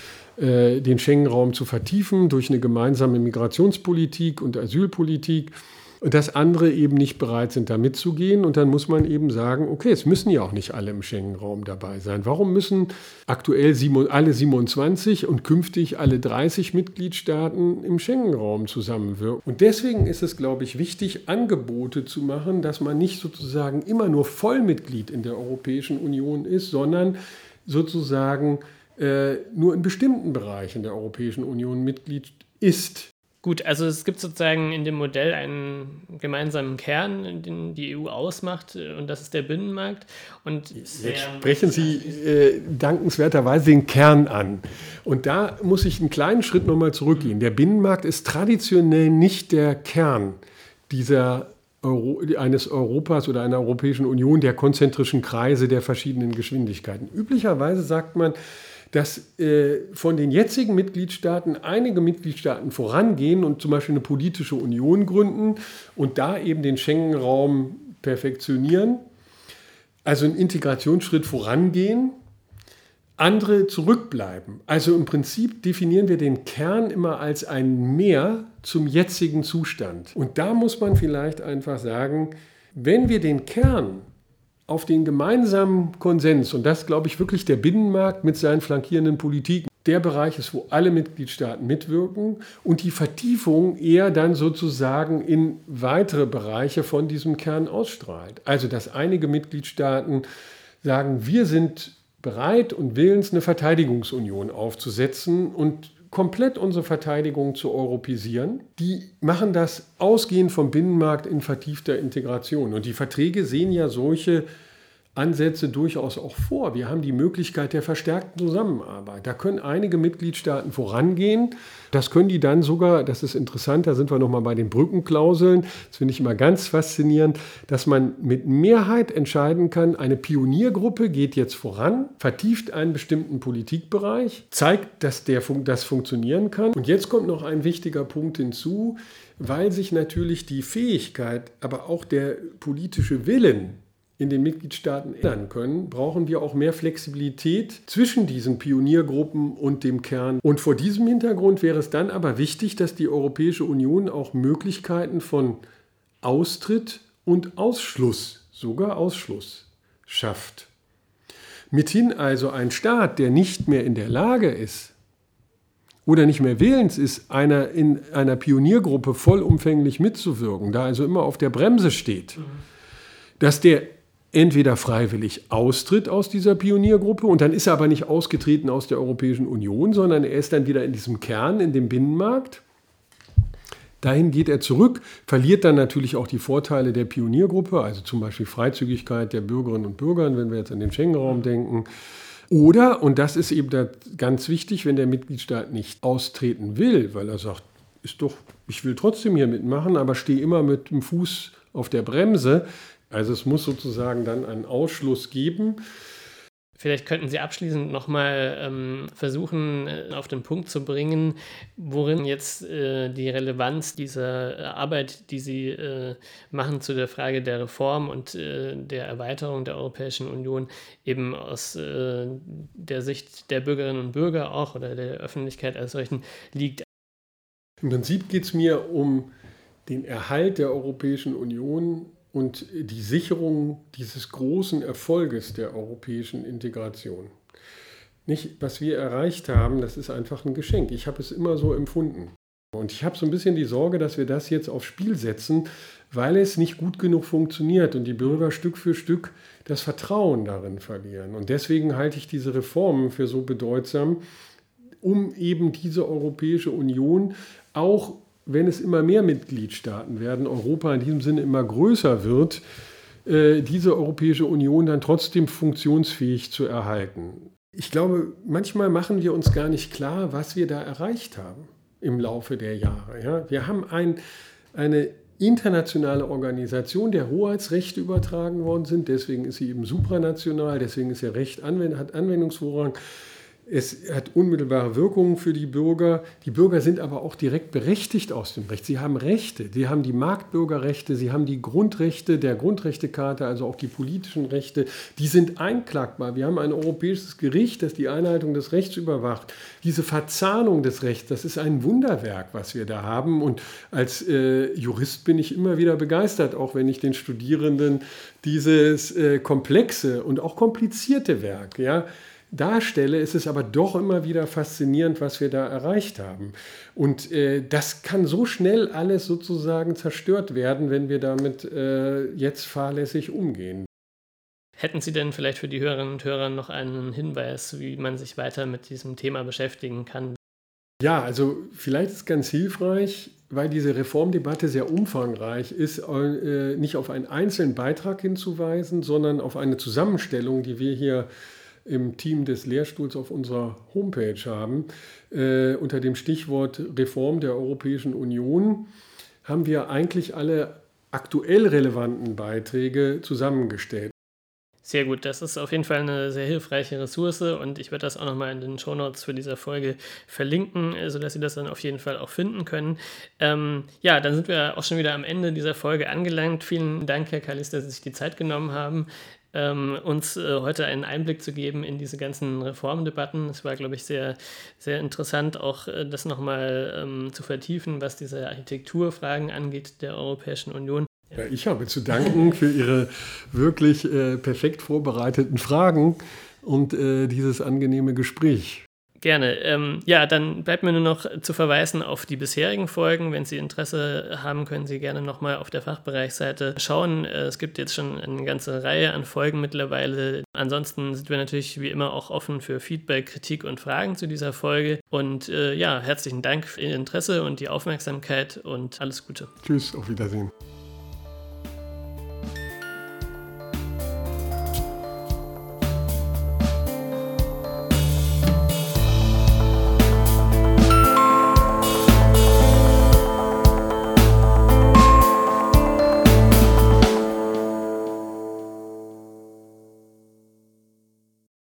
äh, den Schengen-Raum zu vertiefen durch eine gemeinsame Migrationspolitik und Asylpolitik. Und dass andere eben nicht bereit sind, da mitzugehen. Und dann muss man eben sagen, okay, es müssen ja auch nicht alle im Schengen-Raum dabei sein. Warum müssen aktuell alle siebenundzwanzig und künftig alle dreißig Mitgliedstaaten im Schengen-Raum zusammenwirken? Und deswegen ist es, glaube ich, wichtig, Angebote zu machen, dass man nicht sozusagen immer nur Vollmitglied in der Europäischen Union ist, sondern sozusagen äh, nur in bestimmten Bereichen der Europäischen Union Mitglied ist. Gut, also es gibt sozusagen in dem Modell einen gemeinsamen Kern, den die E U ausmacht, und das ist der Binnenmarkt. Und jetzt sprechen Sie äh, dankenswerterweise den Kern an. Und da muss ich einen kleinen Schritt nochmal zurückgehen. Der Binnenmarkt ist traditionell nicht der Kern dieser Euro, eines Europas oder einer Europäischen Union, der konzentrischen Kreise der verschiedenen Geschwindigkeiten. Üblicherweise sagt man, dass äh, von den jetzigen Mitgliedstaaten einige Mitgliedstaaten vorangehen und zum Beispiel eine politische Union gründen und da eben den Schengen-Raum perfektionieren, also einen Integrationsschritt vorangehen, andere zurückbleiben. Also im Prinzip definieren wir den Kern immer als ein Mehr zum jetzigen Zustand. Und da muss man vielleicht einfach sagen, wenn wir den Kern auf den gemeinsamen Konsens, und das glaube ich wirklich der Binnenmarkt mit seinen flankierenden Politiken, der Bereich ist, wo alle Mitgliedstaaten mitwirken und die Vertiefung eher dann sozusagen in weitere Bereiche von diesem Kern ausstrahlt. Also dass einige Mitgliedstaaten sagen, wir sind bereit und willens, eine Verteidigungsunion aufzusetzen und komplett unsere Verteidigung zu europäisieren. Die machen das ausgehend vom Binnenmarkt in vertiefter Integration. Und die Verträge sehen ja solche Ansätze durchaus auch vor. Wir haben die Möglichkeit der verstärkten Zusammenarbeit. Da können einige Mitgliedstaaten vorangehen. Das können die dann sogar, das ist interessant, da sind wir nochmal bei den Brückenklauseln. Das finde ich immer ganz faszinierend, dass man mit Mehrheit entscheiden kann, eine Pioniergruppe geht jetzt voran, vertieft einen bestimmten Politikbereich, zeigt, dass der, das funktionieren kann. Und jetzt kommt noch ein wichtiger Punkt hinzu, weil sich natürlich die Fähigkeit, aber auch der politische Willen in den Mitgliedstaaten ändern können, brauchen wir auch mehr Flexibilität zwischen diesen Pioniergruppen und dem Kern. Und vor diesem Hintergrund wäre es dann aber wichtig, dass die Europäische Union auch Möglichkeiten von Austritt und Ausschluss, sogar Ausschluss, schafft. Mithin also ein Staat, der nicht mehr in der Lage ist oder nicht mehr willens ist, einer in einer Pioniergruppe vollumfänglich mitzuwirken, da also immer auf der Bremse steht, mhm. dass der entweder freiwillig austritt aus dieser Pioniergruppe und dann ist er aber nicht ausgetreten aus der Europäischen Union, sondern er ist dann wieder in diesem Kern, in dem Binnenmarkt. Dahin geht er zurück, verliert dann natürlich auch die Vorteile der Pioniergruppe, also zum Beispiel Freizügigkeit der Bürgerinnen und Bürger, wenn wir jetzt an den Schengen-Raum denken. Oder, und das ist eben ganz wichtig, wenn der Mitgliedstaat nicht austreten will, weil er sagt, ist doch, ich will trotzdem hier mitmachen, aber stehe immer mit dem Fuß auf der Bremse. Also es muss sozusagen dann einen Ausschluss geben. Vielleicht könnten Sie abschließend nochmal ähm, versuchen, äh, auf den Punkt zu bringen, worin jetzt äh, die Relevanz dieser äh, Arbeit, die Sie äh, machen zu der Frage der Reform und äh, der Erweiterung der Europäischen Union eben aus äh, der Sicht der Bürgerinnen und Bürger auch oder der Öffentlichkeit als solchen liegt. Im Prinzip geht es mir um den Erhalt der Europäischen Union und die Sicherung dieses großen Erfolges der europäischen Integration. Nicht, was wir erreicht haben, das ist einfach ein Geschenk. Ich habe es immer so empfunden. Und ich habe so ein bisschen die Sorge, dass wir das jetzt aufs Spiel setzen, weil es nicht gut genug funktioniert und die Bürger Stück für Stück das Vertrauen darin verlieren. Und deswegen halte ich diese Reformen für so bedeutsam, um eben diese Europäische Union auch, wenn es immer mehr Mitgliedstaaten werden, Europa in diesem Sinne immer größer wird, äh, diese Europäische Union dann trotzdem funktionsfähig zu erhalten. Ich glaube, manchmal machen wir uns gar nicht klar, was wir da erreicht haben im Laufe der Jahre. Ja? Wir haben ein, eine internationale Organisation, der Hoheitsrechte übertragen worden sind, deswegen ist sie eben supranational, deswegen ist ihr Recht anwend- hat Anwendungsvorrang. Es hat unmittelbare Wirkungen für die Bürger. Die Bürger sind aber auch direkt berechtigt aus dem Recht. Sie haben Rechte. Sie haben die Marktbürgerrechte, sie haben die Grundrechte der Grundrechtecharta, also auch die politischen Rechte. Die sind einklagbar. Wir haben ein europäisches Gericht, das die Einhaltung des Rechts überwacht. Diese Verzahnung des Rechts, das ist ein Wunderwerk, was wir da haben. Und als äh, Jurist bin ich immer wieder begeistert, auch wenn ich den Studierenden dieses äh, komplexe und auch komplizierte Werk, ja, darstelle, ist es aber doch immer wieder faszinierend, was wir da erreicht haben. Und äh, das kann so schnell alles sozusagen zerstört werden, wenn wir damit äh, jetzt fahrlässig umgehen. Hätten Sie denn vielleicht für die Hörerinnen und Hörer noch einen Hinweis, wie man sich weiter mit diesem Thema beschäftigen kann? Ja, also vielleicht ist es ganz hilfreich, weil diese Reformdebatte sehr umfangreich ist, äh, nicht auf einen einzelnen Beitrag hinzuweisen, sondern auf eine Zusammenstellung, die wir hier im Team des Lehrstuhls auf unserer Homepage haben. Äh, unter dem Stichwort Reform der Europäischen Union haben wir eigentlich alle aktuell relevanten Beiträge zusammengestellt. Sehr gut, das ist auf jeden Fall eine sehr hilfreiche Ressource und ich werde das auch nochmal in den Shownotes für diese Folge verlinken, sodass Sie das dann auf jeden Fall auch finden können. Ähm, ja, dann sind wir auch schon wieder am Ende dieser Folge angelangt. Vielen Dank, Herr Kallis, dass Sie sich die Zeit genommen haben, ähm, uns äh, heute einen Einblick zu geben in diese ganzen Reformdebatten. Es war, glaube ich, sehr, sehr interessant, auch äh, das nochmal ähm, zu vertiefen, was diese Architekturfragen angeht der Europäischen Union. Ja, ich habe zu danken für Ihre wirklich äh, perfekt vorbereiteten Fragen und äh, dieses angenehme Gespräch. Gerne. Ähm, ja, dann bleibt mir nur noch zu verweisen auf die bisherigen Folgen. Wenn Sie Interesse haben, können Sie gerne nochmal auf der Fachbereichsseite schauen. Es gibt jetzt schon eine ganze Reihe an Folgen mittlerweile. Ansonsten sind wir natürlich wie immer auch offen für Feedback, Kritik und Fragen zu dieser Folge. Und äh, ja, herzlichen Dank für Ihr Interesse und die Aufmerksamkeit und alles Gute. Tschüss, auf Wiedersehen.